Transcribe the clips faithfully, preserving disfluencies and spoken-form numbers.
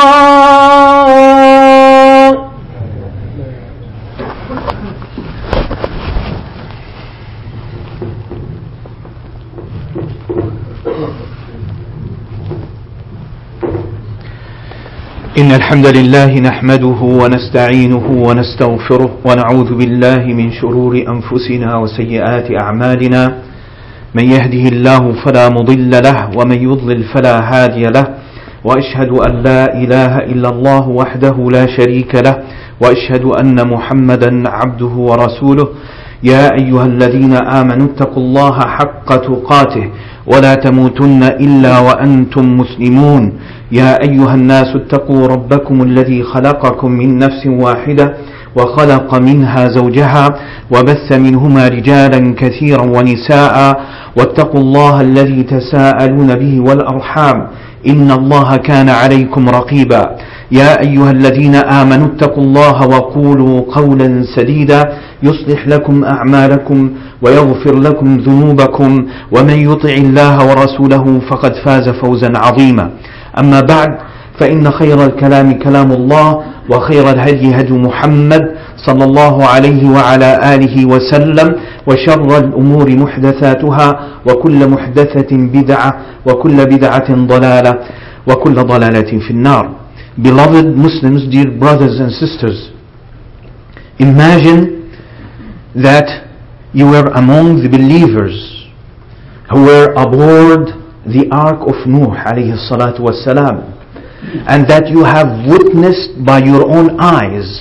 إن الحمد لله نحمده ونستعينه ونستغفره ونعوذ بالله من شرور أنفسنا وسيئات أعمالنا من يهده الله فلا مضل له ومن يضلل فلا هادي له وأشهد أن لا إله إلا الله وحده لا شريك له وأشهد أن محمدا عبده ورسوله يا أيها الذين آمنوا اتقوا الله حق تقاته ولا تموتن إلا وأنتم مسلمون يا أيها الناس اتقوا ربكم الذي خلقكم من نفس واحدة وخلق منها زوجها وبث منهما رجالا كثيرا ونساء واتقوا الله الذي تساءلون به والأرحام إن الله كان عليكم رقيبا يا أيها الذين آمنوا اتقوا الله وقولوا قولا سديدا يصلح لكم أعمالكم ويغفر لكم ذنوبكم ومن يطع الله ورسوله فقد فاز فوزا عظيما أما بعد فإن خير الكلام كلام الله وخير الهدي هدي محمد صلى الله عليه وعلى آله وسلم وشر الأمور محدثاتها وكل محدثة بدعة وكل بدعة ضلالة وكل ضلالة في النار. Beloved Muslims, dear brothers and sisters, imagine that you were among the believers who were aboard the Ark of Nuh alayhi salatu wassalam, and that you have witnessed by your own eyes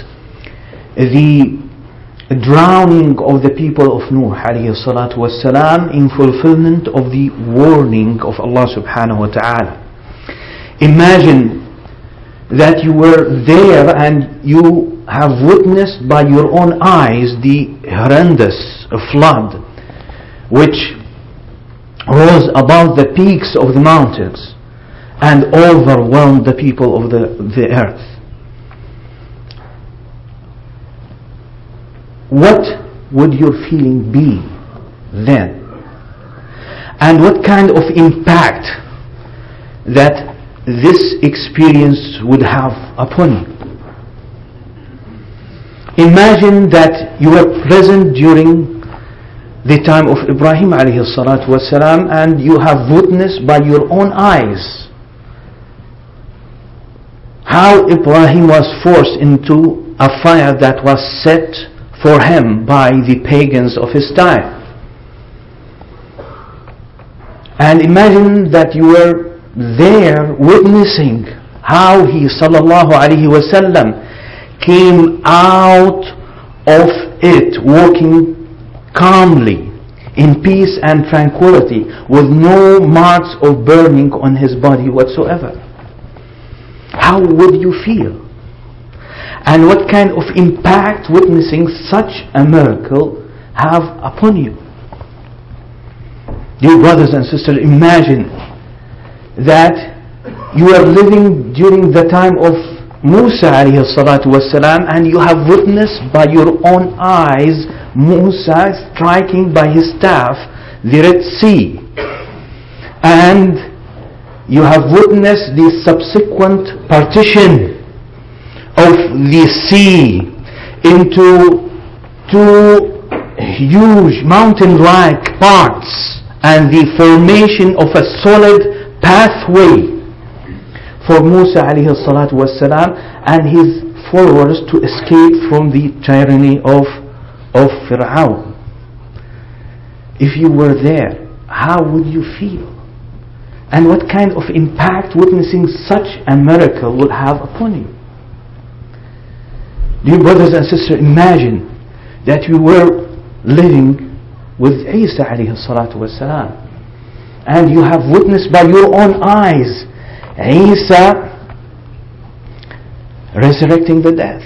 the drowning of the people of Nuh alayhi salatu wassalam in fulfillment of the warning of Allah subhanahu wa ta'ala. Imagine that you were there and you have witnessed by your own eyes the horrendous flood which rose above the peaks of the mountains and overwhelmed the people of the, the earth. What would your feeling be then? And what kind of impact that this experience would have upon you? Imagine that you were present during the time of Ibrahim alayhi salatu wasalam and you have witnessed by your own eyes how Ibrahim was forced into a fire that was set for him by the pagans of his time. And imagine that you were there witnessing how he sallallahu alaihi wasallam came out of it walking calmly in peace and tranquility with no marks of burning on his body whatsoever. How would you feel? And what kind of impact witnessing such a miracle have upon you? Dear brothers and sisters, imagine that you are living during the time of Musa alayhi salatu wasalam and you have witnessed by your own eyes Musa striking by his staff the Red Sea, and you have witnessed the subsequent partition of the sea into two huge mountain-like parts and the formation of a solid pathway for Musa alayhi salatu wassalam and his followers to escape from the tyranny of, of Fir'aun. If you were there, how would you feel? And what kind of impact witnessing such a miracle would have upon you? Dear brothers and sisters, imagine that you were living with Isa alayhi salatu wassalam and you have witnessed by your own eyes Isa resurrecting the dead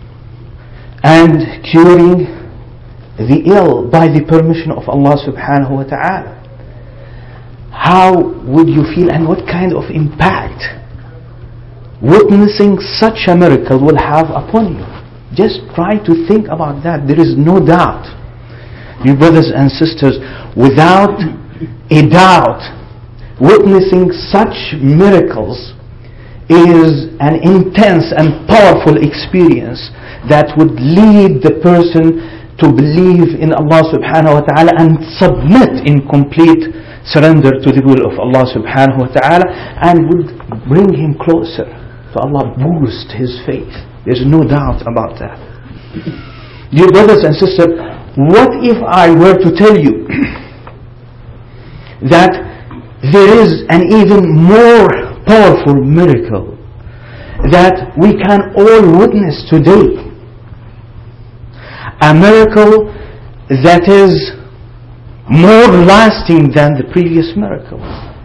and curing the ill by the permission of Allah subhanahu wa ta'ala. How would you feel and what kind of impact witnessing such a miracle will have upon you? Just try to think about that. There is no doubt, dear brothers and sisters, without a doubt, witnessing such miracles is an intense and powerful experience that would lead the person to believe in Allah subhanahu wa ta'ala and submit in complete surrender to the will of Allah subhanahu wa ta'ala, and would bring him closer to Allah, boost his faith. There's no doubt about that. Dear brothers and sisters, what if I were to tell you that there is an even more powerful miracle that we can all witness today? A miracle that is more lasting than the previous miracle.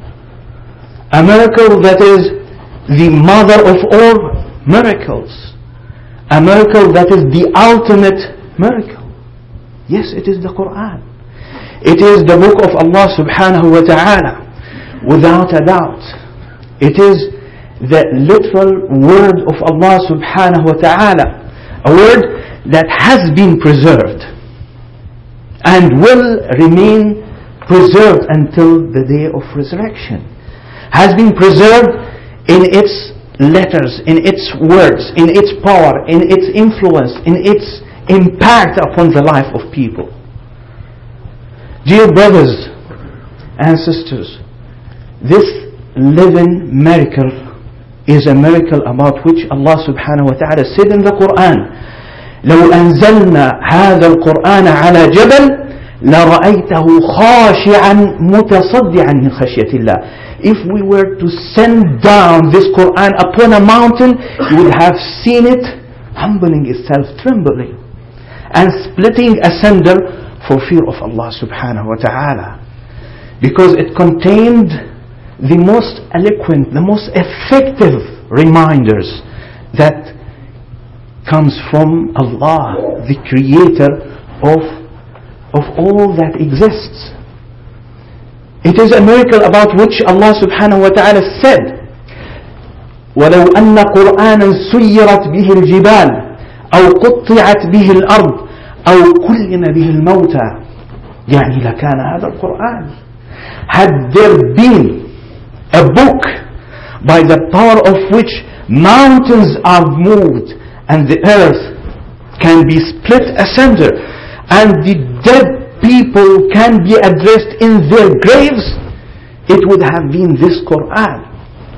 A miracle that is the mother of all miracles. A miracle that is the ultimate miracle. Yes, it is the Quran. It is the book of Allah subhanahu wa ta'ala. Without a doubt. It is the literal word of Allah subhanahu wa ta'ala. A word that has been preserved and will remain preserved until the day of resurrection. Has been preserved in its letters, in its words, in its power, in its influence, in its impact upon the life of people. Dear brothers and sisters, this living miracle is a miracle about which Allah subhanahu wa ta'ala said in the Quran, لو أنزلنا هذا القرآن على جبل لرأيته خاشعا متصدعا من خشية الله. If we were to send down this Quran upon a mountain, you would have seen it humbling itself, trembling and splitting asunder for fear of Allah subhanahu wa ta'ala, because it contained the most eloquent, the most effective reminders that comes from Allah, the creator of, of all that exists. It is a miracle about which Allah subhanahu wa ta'ala said, وَلَوْ أَنَّ قُرْآنًا سُيِّرَتْ بِهِ الْجِبَالِ أَوْ قُطِّعَتْ بِهِ الْأَرْضِ أَوْ كُلِّمَ بِهِ الْمَوْتَى يعني لكان هذا القرآن. Had there been a book by the power of which mountains are moved and the earth can be split asunder and the dead people can be addressed in their graves, it would have been this Quran.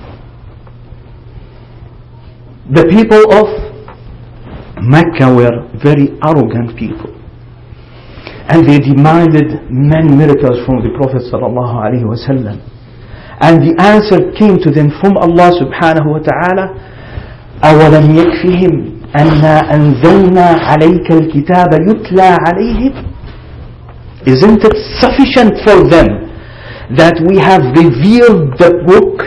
The people of Mecca were very arrogant people, and they demanded many miracles from the Prophet sallallahu alaihi wasallam. And the answer came to them from Allah subhanahu wa ta'ala, أَوَلَمْ يَكْفِهِمْ أَنَّا أَنزَلْنَا عَلَيْكَ الْكِتَابَ يُتْلَى عَلَيْهِمْ. Isn't it sufficient for them that we have revealed the book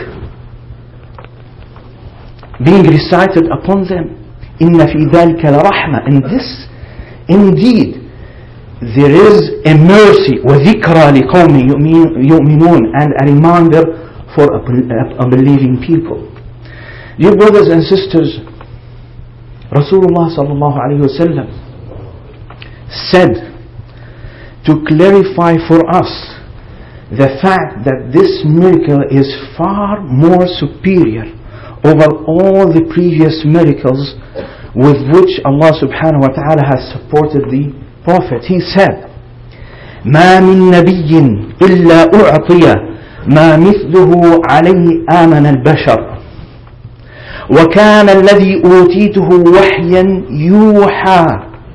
being recited upon them? إِنَّ فِي ذَلِكَ لَرَحْمَةً. In this, indeed, there is a mercy, وَذِكْرَى لِقَوْمِ يُؤْمِنُونَ, and a reminder for unbelieving people. Dear brothers and sisters, Rasulullah sallallahu alayhi wa sallam said to clarify for us the fact that this miracle is far more superior over all the previous miracles with which Allah subhanahu wa ta'ala has supported the Prophet. He said, ما من نبي إلا أعطي ما مثله عليه آمن البشر وكان الذي أوتيته وحيا يوحى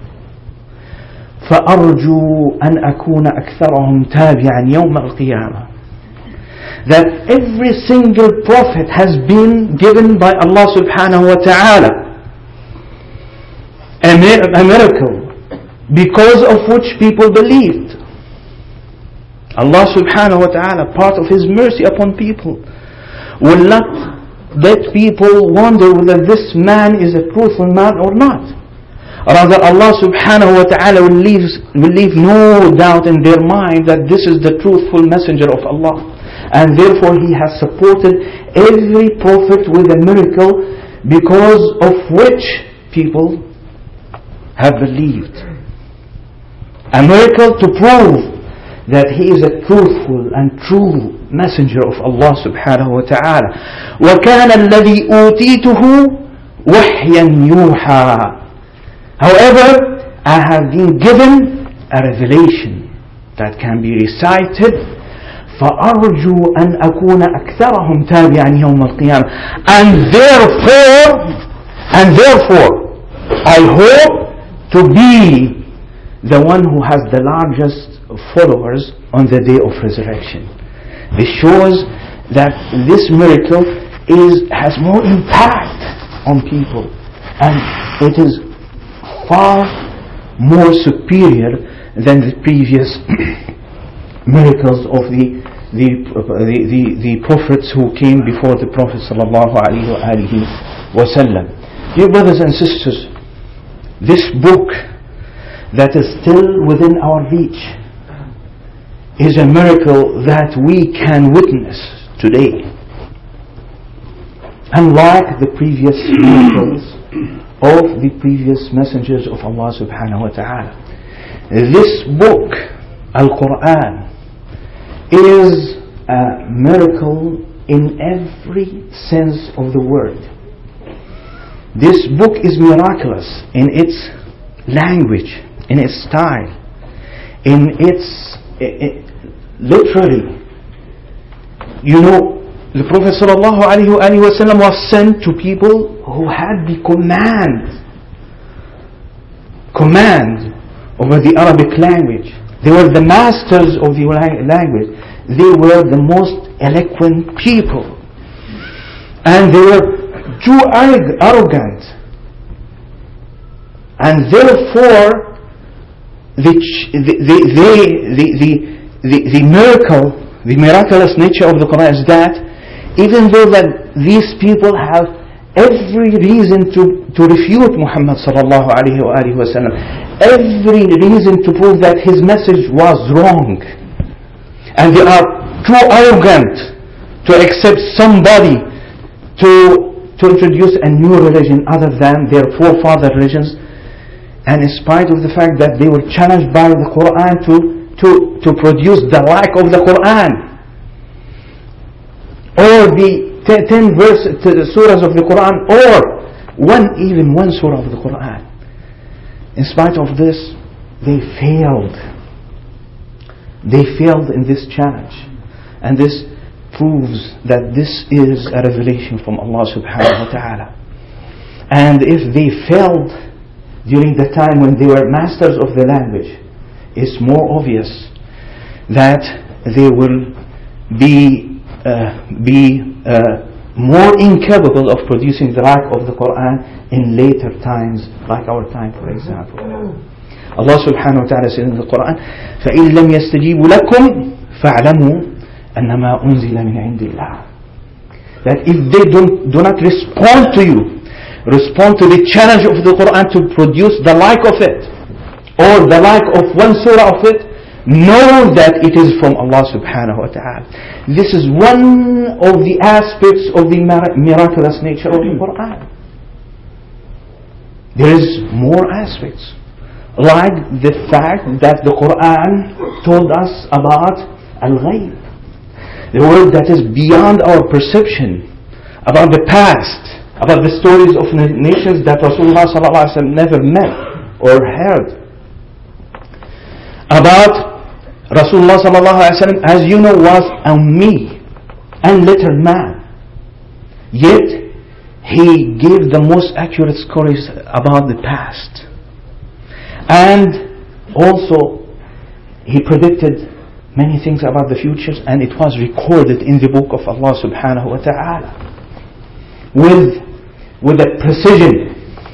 فأرجو أن أكون أكثرهم تابعا يوم القيامة. That every single prophet has been given by Allah subhanahu wa ta'ala a miracle because of which people believed. Allah subhanahu wa ta'ala, part of His mercy upon people, will not let people wonder whether this man is a truthful man or not. Rather, Allah subhanahu wa ta'ala will leave, will leave no doubt in their mind that this is the truthful messenger of Allah. And therefore He has supported every prophet with a miracle because of which people have believed. A miracle to prove that he is a truthful and true messenger of Allah subhanahu wa ta'ala. وَكَانَ الَّذِي أُوتِيتُهُ وَحْيًا يُوحَى. However, I have been given a revelation that can be recited. فَأَرْجُو أَنْ أَكُونَ أَكْثَرَهُمْ تَابِعًا يَوْمَ الْقِيَامَةِ. And therefore, and therefore, I hope to be the one who has the largest followers on the day of resurrection. This shows that this miracle is has more impact on people, and it is far more superior than the previous miracles of the the, the the the prophets who came before the Prophet sallallahu alaihi wasallam. Dear brothers and sisters, this book that is still within our reach is a miracle that we can witness today. Unlike the previous miracles of the previous messengers of Allah subhanahu wa ta'ala, this book, Al-Quran, is a miracle in every sense of the word. This book is miraculous in its language, in its style, in its it, literally. You know, the Prophet sallallahu alaihi wasallam was sent to people who had the command command over the Arabic language. They were the masters of the language. They were the most eloquent people, and they were too arrogant, and therefore the the the the the, the, the miracle, the miraculous nature of the Quran is that even though that these people have every reason to, to refute Muhammad sallallahu alaihi wasallam, every reason to prove that his message was wrong, and they are too arrogant to accept somebody to to introduce a new religion other than their forefather religions, and in spite of the fact that they were challenged by the Quran to to to produce the like of the Quran, or the ten verse surahs of the Quran, or one even one surah of the Quran. In spite of this, they failed. They failed in this challenge, and this proves that this is a revelation from Allah subhanahu wa ta'ala. And if they failed during the time when they were masters of the language, it's more obvious that they will be uh, be uh, more incapable of producing the like of the Quran in later times, like our time, for example. Allah subhanahu wa ta'ala says in the Quran, فَإِن لَمْ يَسْتَجِيبُوا لَكُمْ فَاعْلَمُوا أَنَّمَا أُنزِلَ مِنْ عِنْدِ اللَّهِ. That if they don't, do not respond to you, respond to the challenge of the Quran to produce the like of it, or the like of one surah of it, know that it is from Allah subhanahu wa ta'ala. This is one of the aspects of the miraculous nature of the Quran. There is more aspects, like the fact that the Quran told us about al-ghayb, the word that is beyond our perception, about the past, about the stories of nations that Rasulullah sallallahu alaihi wasallam never met or heard. About Rasulullah sallallahu alaihi wasallam, as you know, was ummi, unlettered man. Yet he gave the most accurate stories about the past, and also he predicted many things about the futures, and it was recorded in the book of Allah subhanahu wa ta'ala with with a precision.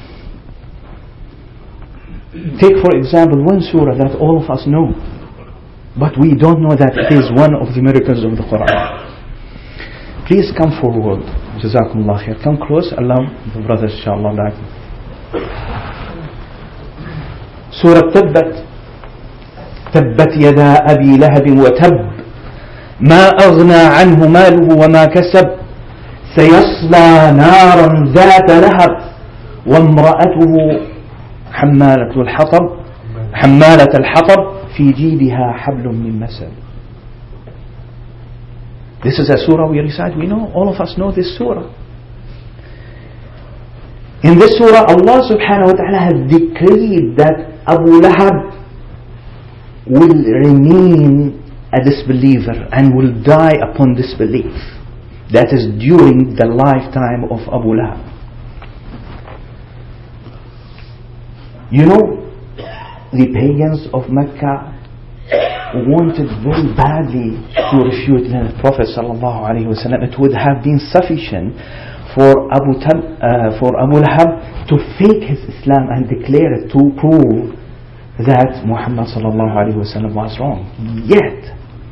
Take for example one surah that all of us know, but we don't know that it is one of the miracles of the Quran. Please come forward. Jazakumullah khair. Come close. Allow the brothers inshallah back. Surah Tabbat. تبت يدا أبي لهب وتب ما أغنى عنه ماله وما كسب سيصلى نارا ذات لهب وامرأته حمالة الحطب حمالة الحطب في جيدها حبل من مسد. This is a surah we recite. We know, all of us know this surah. In this surah, Allah subhanahu wa ta'ala has decreed that Abu Lahab will remain a disbeliever and will die upon disbelief. That is during the lifetime of Abu Lahab. You know, the pagans of Mecca wanted very badly to refute the Prophet sallallahu alaihi wasallam. It would have been sufficient for Abu Tal, uh, for Abu Lahab to fake his Islam and declare it to prove that Muhammad sallallahu alaihi wasallam was wrong. Yet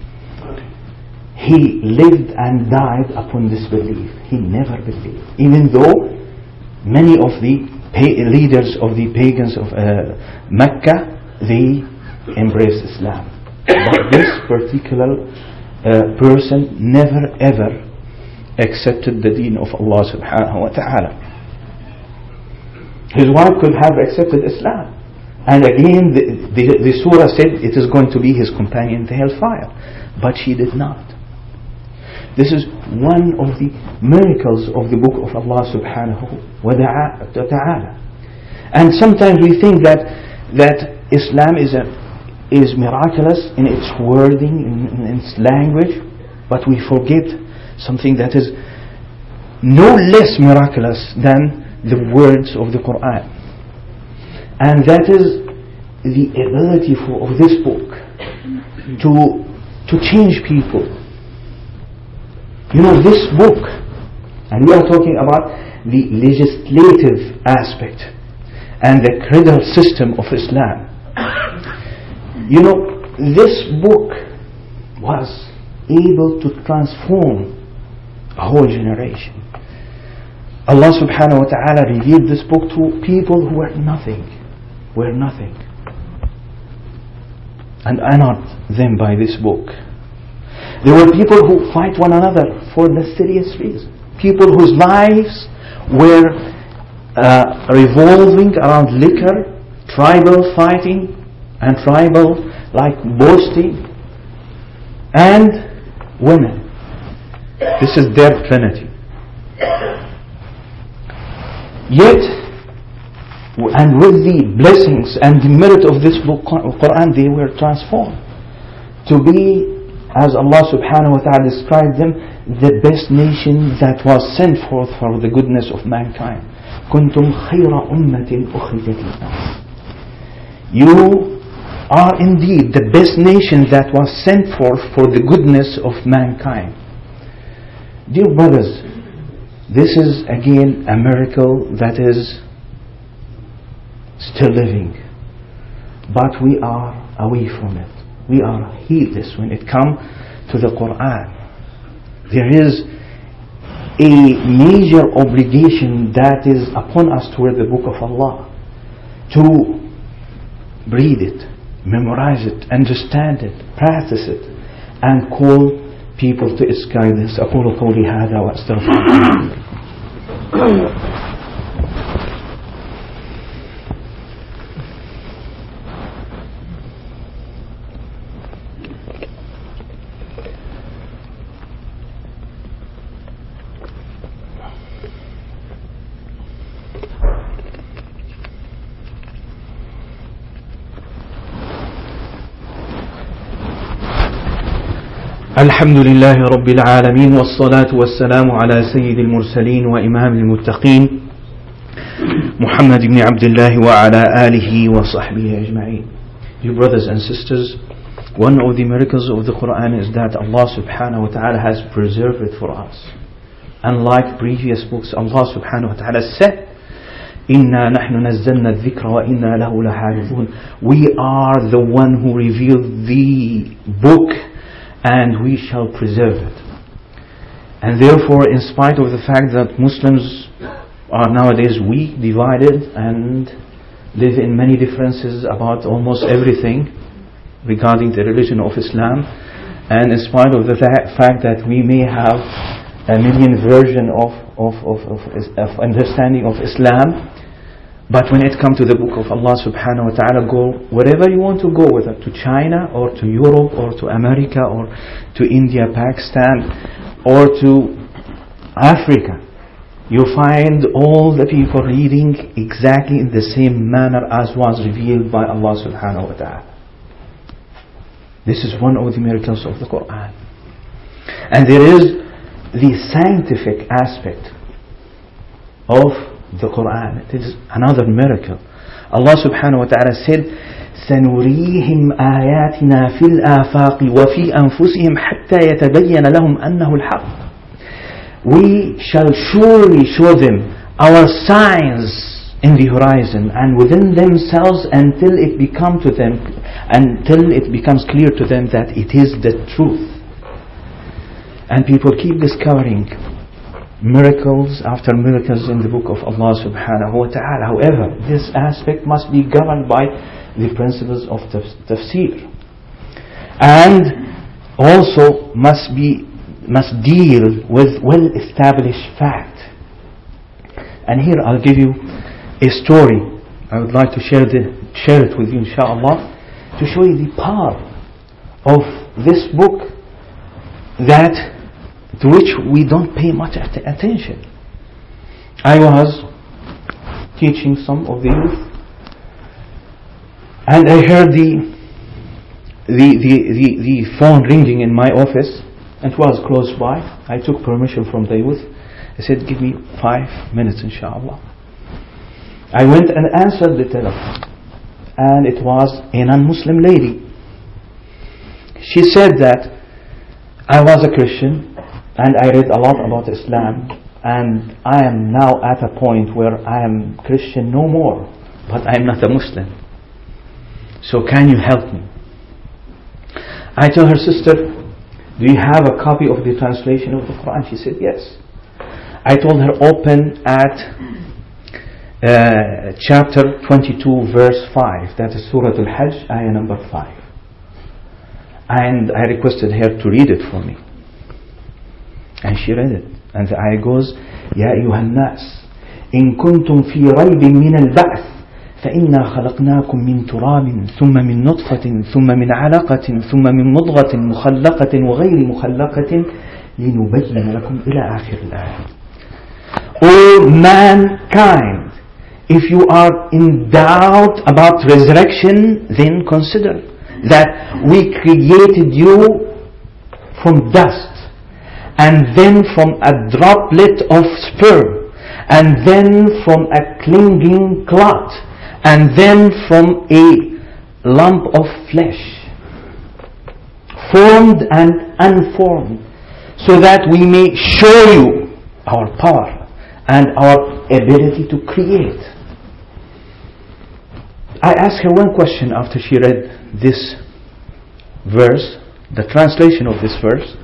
he lived and died upon disbelief. He never believed, even though many of the pa- leaders of the pagans of uh, Mecca, they embraced Islam. But this particular uh, person never ever accepted the deen of Allah subhanahu wa ta'ala. His wife could have accepted Islam, and again the, the, the surah said it is going to be his companion in the hellfire, but she did not. This is one of the miracles of the book of Allah subhanahu wa ta'ala. And sometimes we think that that Islam is a is miraculous in its wording, in, in its language, but we forget something that is no less miraculous than the words of the Quran. And that is the ability for, of this book to, to change people. You know, this book, and we are talking about the legislative aspect and the creedal system of Islam. You know, this book was able to transform a whole generation. Allah subhanahu wa ta'ala revealed this book to people who were nothing, were nothing, and honored them by this book. There were people who fight one another for the serious reason. People whose lives were uh, revolving around liquor, tribal fighting, and tribal like boasting, and women. This is their trinity. Yet, and with the blessings and the merit of this book, Quran, they were transformed to be, as Allah subhanahu wa ta'ala described them, the best nation that was sent forth for the goodness of mankind. كنتم خير أمة أخرجت للناس. You are indeed the best nation that was sent forth for the goodness of mankind. Dear brothers, this is again a miracle that is still living, but we are away from it. We are heedless when it comes to the Quran. There is a major obligation that is upon us toward the book of Allah, to read it, memorize it, understand it, practice it, and call people to its guidance. أقول قولي هذا وأستغفر الله. الحمد لله رب العالمين والصلاة والسلام على سيد المرسلين وإمام المتقين محمد بن عبد الله وعلى آله وصحبه أجمعين. Dear brothers and sisters, one of the miracles of the Quran is that Allah subhanahu wa ta'ala has preserved it for us. Unlike previous books, Allah subhanahu wa ta'ala said, إِنَّا نَحْنُ نَزَّلْنَا الذِّكْرَ وَإِنَّا لَهُ لَحَافِظُونَ. We are the one who revealed the book, and we shall preserve it. And therefore, in spite of the fact that Muslims are nowadays weak, divided, and live in many differences about almost everything regarding the religion of Islam, and in spite of the fa- fact that we may have a million version of, of, of, of, of understanding of Islam, But when it comes to the book of Allah subhanahu wa ta'ala, go wherever you want to go, whether to China or to Europe or to America or to India, Pakistan or to Africa, you find all the people reading exactly in the same manner as was revealed by Allah subhanahu wa ta'ala. This is one of the miracles of the Quran. And there is the scientific aspect of the Quran. It is another miracle. Allah subhanahu wa ta'ala said, سَنُرِيهِمْ آيَاتِنَا فِي الْآفَاقِ وَفِي أَنفُسِهِمْ حَتَّى يَتَبَيَّنَ لَهُمْ أَنَّهُ الْحَقُّ. We shall surely show them our signs in the horizon and within themselves until it become to them, until it becomes clear to them that it is the truth. And people keep discovering miracles after miracles in the book of Allah subhanahu wa ta'ala. However, this aspect must be governed by the principles of tafsir, and also must be must deal with well-established fact. And here I'll give you a story. I would like to share the share it with you, inshallah, to show you the power of this book that to which we don't pay much att- attention. I was teaching some of the youth, and I heard the the the the, the phone ringing in my office. It was close by. I took permission from the youth. I said, give me five minutes, inshallah. I went and answered the telephone, and it was a non-Muslim lady. She said that I was a Christian and I read a lot about Islam, and I am now at a point where I am Christian no more, but I am not a Muslim. So can you help me? I told her, sister, do you have a copy of the translation of the Quran? She said yes. I told her, open at uh, chapter twenty-two, verse five. That is Surah Al-Hajj, ayah number five. And I requested her to read it for me. And she read it. And the ayah goes, يا أيها الناس إن كنتم في ريب من البعث فإنا خلقناكم من تراب ثم من نطفة ثم من علقة ثم من مضغة مخلقة وغير مخلقة لنبين لكم إلى آخر الآية. O mankind, if you are in doubt about resurrection, then consider that we created you from dust, and then from a droplet of sperm, and then from a clinging clot, and then from a lump of flesh, formed and unformed, so that we may show you our power and our ability to create. I asked her one question after she read this verse, the translation of this verse.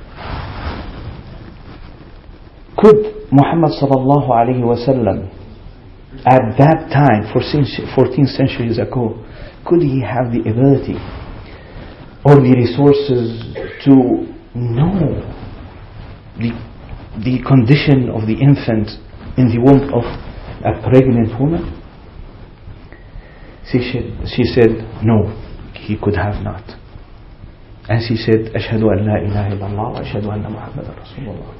Could Muhammad sallallahu alayhi wa sallam at that time, fourteen centuries ago, could he have the ability or the resources to know the, the condition of the infant in the womb of a pregnant woman? She said, she said no, he could have not. And she said, أشهد أن لا إله إلا الله وأشهد أن محمدا رسول الله.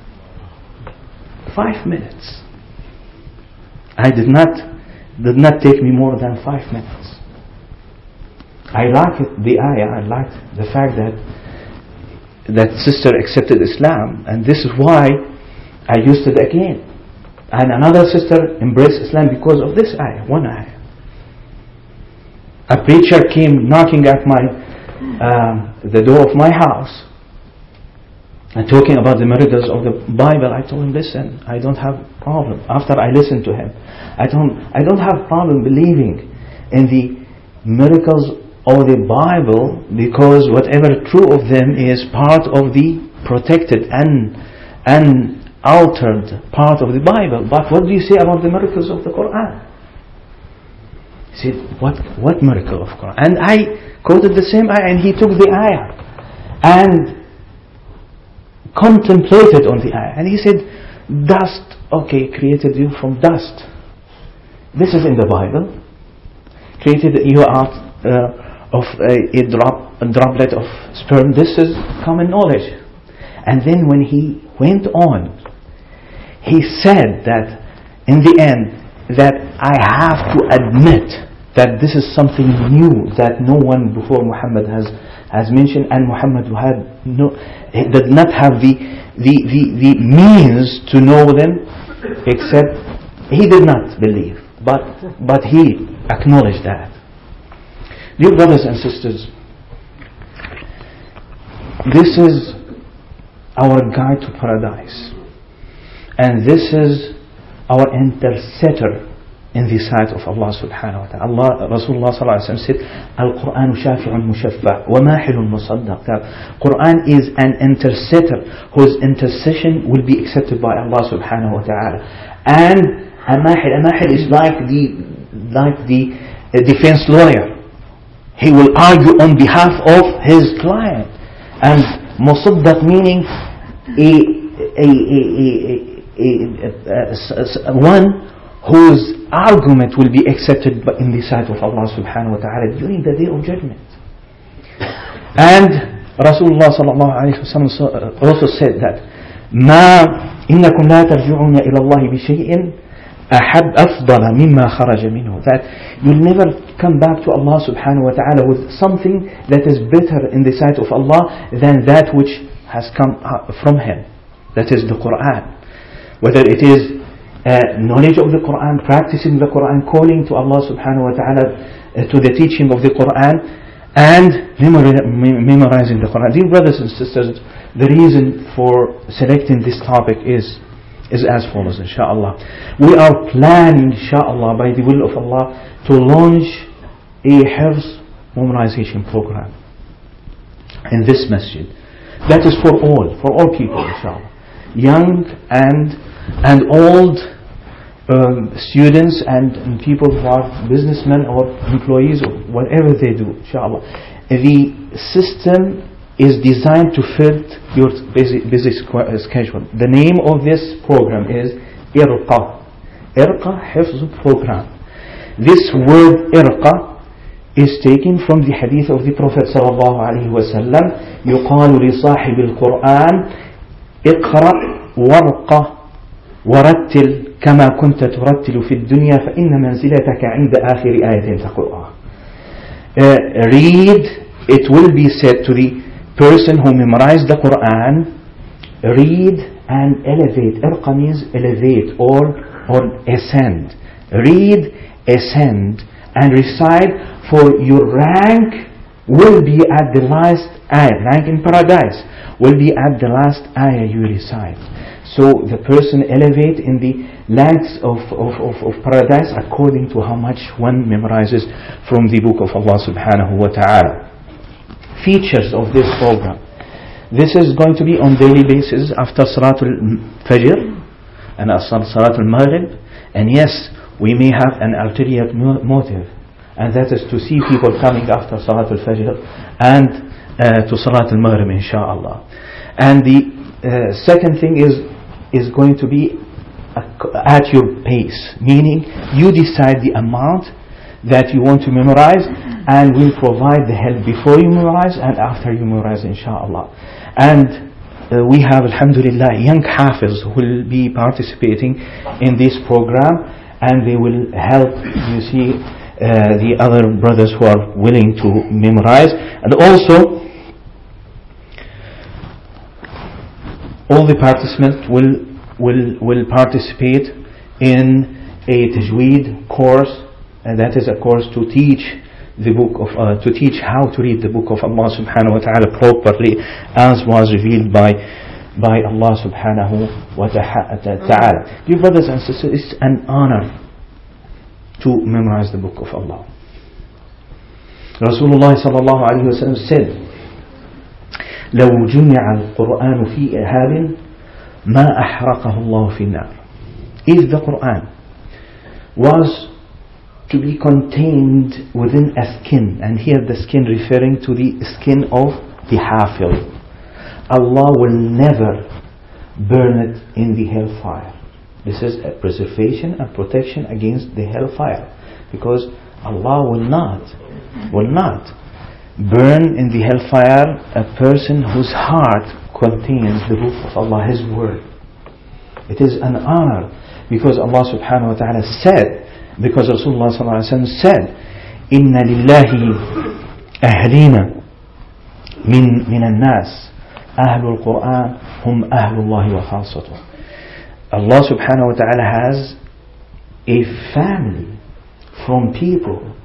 Five minutes. I did not, did not take me more than five minutes. I liked the ayah, I liked the fact that that sister accepted Islam, and this is why I used it again. And another sister embraced Islam because of this ayah, one ayah. A preacher came knocking at my um, the door of my house and talking about the miracles of the Bible. I told him, listen, I don't have problem. After I listened to him, I told him, I don't have problem believing in the miracles of the Bible, because whatever true of them is part of the protected and unaltered part of the Bible. But what do you say about the miracles of the Quran? He said, what, what miracle of Quran? And I quoted the same ayah, and he took the ayah and contemplated on the ayah, and he said, dust, okay, created you from dust. this is in the Bible. Created you out uh, of a, a drop, a droplet of sperm. This is common knowledge. And then when he went on, he said that in the end, that I have to admit that this is something new that no one before Muhammad has has mentioned, and Muhammad had no, he did not have the the the, the means to know them, except he did not believe, but but he acknowledged that. Dear brothers and sisters, this is our guide to paradise, and this is our intercessor in the sight of Allah subhanahu wa ta'ala. Allah, Rasulullah sallallahu alayhi wa sallam said, Al-Quran shafi'un mushaffa' wa mahilun musaddaq. Quran is an intercessor whose intercession will be accepted by Allah subhanahu wa ta'ala. And a mahil, a mahil is like the, like the uh, defense lawyer. He will argue on behalf of his client. And musaddaq meaning a, a, a, a A, a, a, one whose argument will be accepted in the sight of Allah subhanahu wa ta'ala during the day of judgment. And Rasulullah sallallahu alayhi wa sallam also said that ما إنكم لا ترجعون إلى الله بشيء أحب أفضل مما خرج منه, that you'll never come back to Allah subhanahu wa ta'ala with something that is better in the sight of Allah than that which has come from Him, that is the Quran. Whether it is uh, knowledge of the Quran, practicing the Quran, calling to Allah subhanahu wa ta'ala uh, to the teaching of the Quran, and memori- memorizing the Quran. Dear brothers and sisters, the reason for selecting this topic is is as follows, inshaAllah. We are planning, inshaAllah, by the will of Allah, to launch a Hifz memorization program in this masjid. That is for all, for all people, inshaAllah. Young and and old um, students and, and people who are businessmen or employees or whatever they do, inshallah. The system is designed to fit your busy, busy schedule. The name of this program is IRQA. IRQA Hifz program. This word IRQA is taken from the hadith of the Prophet sallallahu alaihi wasallam. يقال لصاحب القرآن اقرأ ورقة ورتل كما كنت ترتل في الدنيا فإن منزلتك عند آخر آية تقرأها. Uh, read, it will be said to the person who memorized the Quran, read and elevate. Irqa means elevate or, or ascend. Read, ascend and recite, for your rank will be at the last ayah. Rank in paradise will be at the last ayah you recite. So the person elevate in the ranks of, of, of, of paradise according to how much one memorizes from the book of Allah subhanahu wa ta'ala. Features of this program. This is going to be on daily basis after Salatul Fajr and Salatul Maghrib. And yes, we may have an ulterior motive, and that is to see people coming after Salatul Fajr and uh, to Salatul Maghrib, inshaAllah. And the uh, second thing is is going to be at your pace, meaning you decide the amount that you want to memorize, and we'll provide the help before you memorize and after you memorize, inshaAllah. And uh, we have, alhamdulillah, young hafiz who will be participating in this program, and they will help, you see, uh, the other brothers who are willing to memorize. And also, all the participants will will will participate in a tajweed course, and that is a course to teach the book of uh, to teach how to read the book of Allah subhanahu wa ta'ala properly, as was revealed by by Allah subhanahu wa ta'ala. Dear brothers and sisters, it's an honor to memorize the book of Allah. Rasulullah sallallahu alayhi wa sallam said, لو جمع القرآن في إرهاب ما أحرقه الله في النار. If the Quran was to be contained within a skin, and here the skin referring to the skin of the hafiz, Allah will never burn it in the hellfire. This is a preservation and protection against the hellfire, because Allah will not, will not burn in the hellfire a person whose heart contains the book of Allah, His word. It is an honor, because Allah subhanahu wa ta'ala said, because Rasulullah sallallahu alaihi wasallam said, Inna lillahi ahlina min min an-nas ahlul Quran hum ahlullahi wa khasatuh. Allah subhanahu wa ta'ala has a family from people.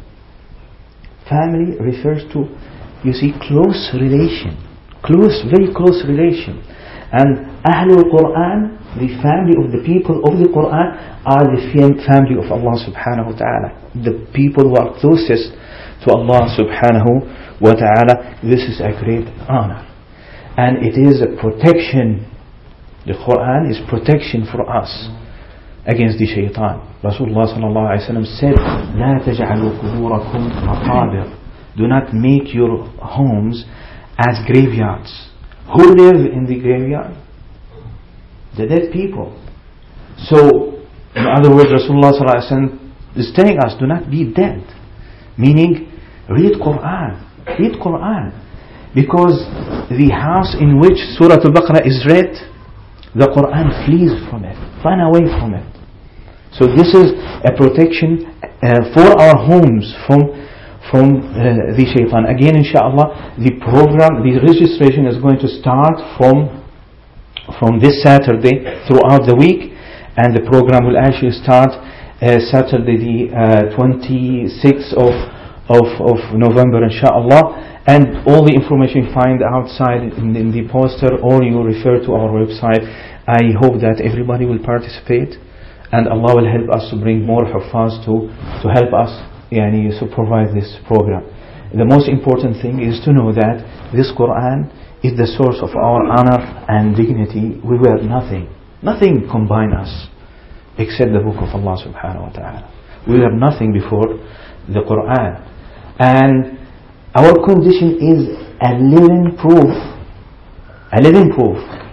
Family refers to, you see, close relation, close, very close relation. And Ahlul Quran, the family of the people of the Quran, are the family of Allah subhanahu wa ta'ala. The people who are closest to Allah subhanahu wa ta'ala. This is a great honor. And it is a protection. The Quran is protection for us against the shaitan. Rasulullah sallallahu alaihi wasallam said, لا تجعلوا قبوركم مقابر. Do not make your homes as graveyards. Who live in the graveyard? The dead people. So, in other words, Rasulullah sallallahu alaihi wasallam is telling us, do not be dead. Meaning, read Quran. Read Quran. Because the house in which Surah Al-Baqarah is read, the Quran flees from it, run away from it. So this is a protection uh, for our homes from from uh, the shaitan. Again, inshallah, the program, the registration is going to start from from this Saturday throughout the week, and the program will actually start uh, Saturday the uh, twenty-sixth of of of November, inshallah. And all the information you find outside in, in the poster, or you refer to our website. I hope that everybody will participate, and Allah will help us to bring more huffaz to, to help us yani, supervise this program. The most important thing is to know that this Quran is the source of our honor and dignity. We were nothing. Nothing combined us except the book of Allah subhanahu wa ta'ala. We were nothing before the Quran. And our condition is a living proof, a living proof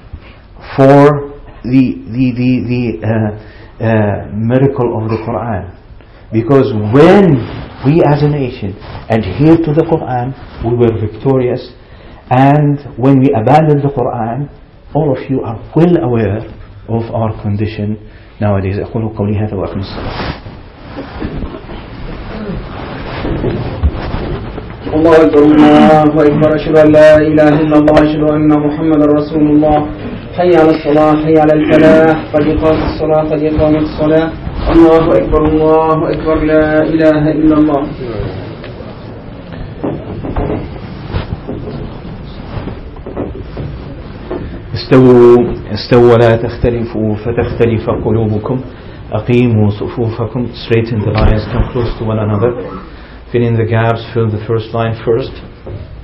for the the the, the uh, uh, miracle of the Quran. Because when we as a nation adhere to the Quran, we were victorious. And when we abandon the Quran, all of you are well aware of our condition nowadays. أقول قولي هذا وأقم الصلاة. الله أكبر الله أكبر أشهد أن لا إله إلا الله أشهد أن محمدا رسول الله حي على الصلاة حي على الفلاح قد قامت الصلاة قد قامت الصلاة الله أكبر الله أكبر لا إله إلا الله. استووا استووا ولا تختلفوا فتختلف قلوبكم أقيموا صفوفكم. Straighten the lines, come close to one another. Fill in the gaps, fill the first line first.